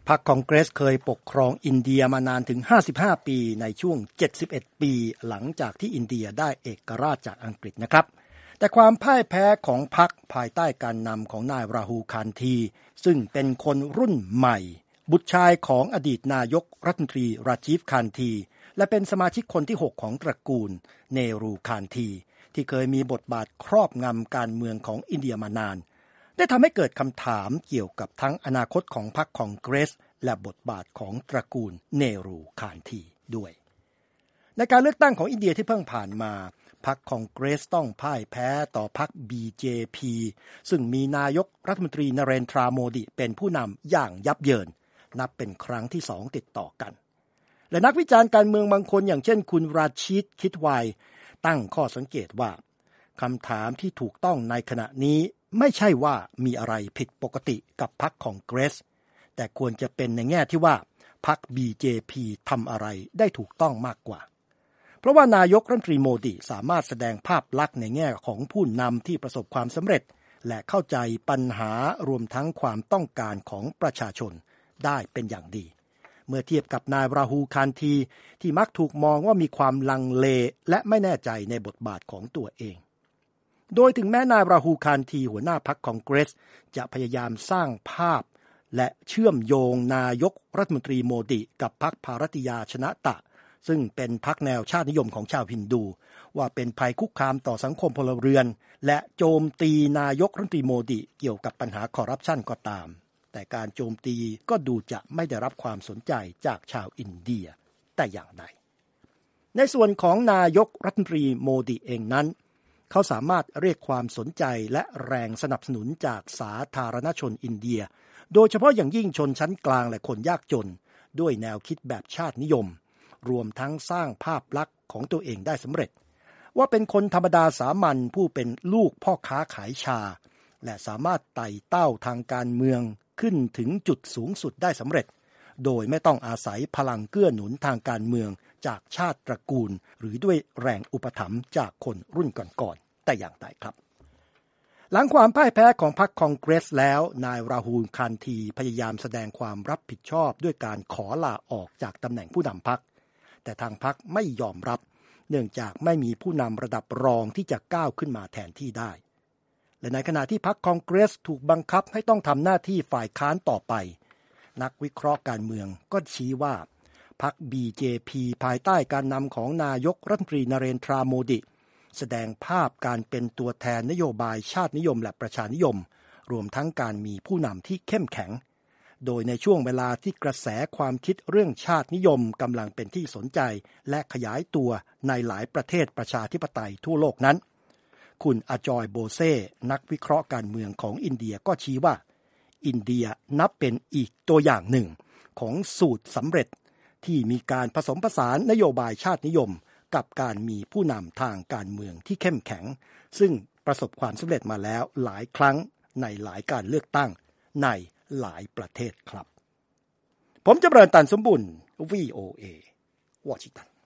พรรคคองเกรสเคยปกครองอินเดียมานานถึง55ปีในช่วง71ปีหลังจากที่อินเดียได้เอกราชจากอังกฤษนะครับแต่ความพ่ายแพ้ของพรรคภายใต้การนำของนายราฮูล คานธีซึ่งเป็นคนรุ่นใหม่บุตรชายของอดีตนายกรัฐมนตรีราจีฟ คานธีและเป็นสมาชิกคนที่6ของตระกูลเนรู คานธีที่เคยมีบทบาทครอบงำการเมืองของอินเดียมานานได้ทำให้เกิดคำถามเกี่ยวกับทั้งอนาคตของพรรคคองเกรสและบทบาทของตระกูลเนรู คานธีด้วยในการเลือกตั้งของอินเดียที่เพิ่งผ่านมาพรรคคองเกรสต้องพ่ายแพ้ต่อพรรค BJP ซึ่งมีนายกรัฐมนตรีนเรนทราโมดีเป็นผู้นำอย่างยับเยินนับเป็นครั้งที่2ติดต่อกันและนักวิจารณ์การเมืองบางคนอย่างเช่นคุณราชีด คิดไวตั้งข้อสังเกตว่าคำถามที่ถูกต้องในขณะนี้ไม่ใช่ว่ามีอะไรผิดปกติกับพรรคคองเกรสแต่ควรจะเป็นในแง่ที่ว่าพรรค BJP ทำอะไรได้ถูกต้องมากกว่าเพราะว่านายกรัฐมนตรีโมดีสามารถแสดงภาพลักษณ์ในแง่ของผู้นำที่ประสบความสำเร็จและเข้าใจปัญหารวมทั้งความต้องการของประชาชนได้เป็นอย่างดีเมื่อเทียบกับนายราฮูล คานธีที่มักถูกมองว่ามีความลังเลและไม่แน่ใจในบทบาทของตัวเองโดยถึงแม้นายราฮูล คานธีหัวหน้าพรรคคองเกรสจะพยายามสร้างภาพและเชื่อมโยงนายกรัฐมนตรีโมดีกับพรรคภารติยาชนะตะซึ่งเป็นพรรคแนวชาตินิยมของชาวฮินดูว่าเป็นภัยคุกคามต่อสังคมพลเรือนและโจมตีนายกรัฐมนตรีโมดีเกี่ยวกับปัญหาคอร์รัปชันก็ตามแต่การโจมตีก็ดูจะไม่ได้รับความสนใจจากชาวอินเดียแต่อย่างใดในส่วนของนายกรัฐมนตรีโมดีเองนั้นเขาสามารถเรียกความสนใจและแรงสนับสนุนจากสาธารณชนอินเดียโดยเฉพาะอย่างยิ่งชนชั้นกลางและคนยากจนด้วยแนวคิดแบบชาตินิยมรวมทั้งสร้างภาพลักษณ์ของตัวเองได้สำเร็จว่าเป็นคนธรรมดาสามัญผู้เป็นลูกพ่อค้าขายชาและสามารถไต่เต้าทางการเมืองขึ้นถึงจุดสูงสุดได้สำเร็จโดยไม่ต้องอาศัยพลังเกื้อหนุนทางการเมืองจากชาติตระกูลหรือด้วยแรงอุปถัมภ์จากคนรุ่นก่อนๆแต่อย่างใดครับหลังความพ่ายแพ้ของพรรคคองเกรสแล้วนายราฮูล คานธีพยายามแสดงความรับผิดชอบด้วยการขอลาออกจากตำแหน่งผู้นำพรรคแต่ทางพรรคไม่ยอมรับเนื่องจากไม่มีผู้นำระดับรองที่จะก้าวขึ้นมาแทนที่ได้และในขณะที่พรรคคองเกรสถูกบังคับให้ต้องทำหน้าที่ฝ่ายค้านต่อไปนักวิเคราะห์การเมืองก็ชี้ว่าพรรค BJP ภายใต้การนำของนายกรัฐมนตรีนเรนทราโมดีแสดงภาพการเป็นตัวแทนนโยบายชาตินิยมและประชานิยมรวมทั้งการมีผู้นำที่เข้มแข็งโดยในช่วงเวลาที่กระแสความคิดเรื่องชาตินิยมกำลังเป็นที่สนใจและขยายตัวในหลายประเทศประชาธิปไตยทั่วโลกนั้นคุณอจอยโบเซ่นักวิเคราะห์การเมืองของอินเดียก็ชี้ว่าอินเดียนับเป็นอีกตัวอย่างหนึ่งของสูตรสำเร็จที่มีการผสมผสานนโยบายชาตินิยมกับการมีผู้นำทางการเมืองที่เข้มแข็งซึ่งประสบความสำเร็จมาแล้วหลายครั้งในหลายการเลือกตั้งในหลายประเทศครับผมจำเริญ ตันสมบุญ VOA วอชิงตัน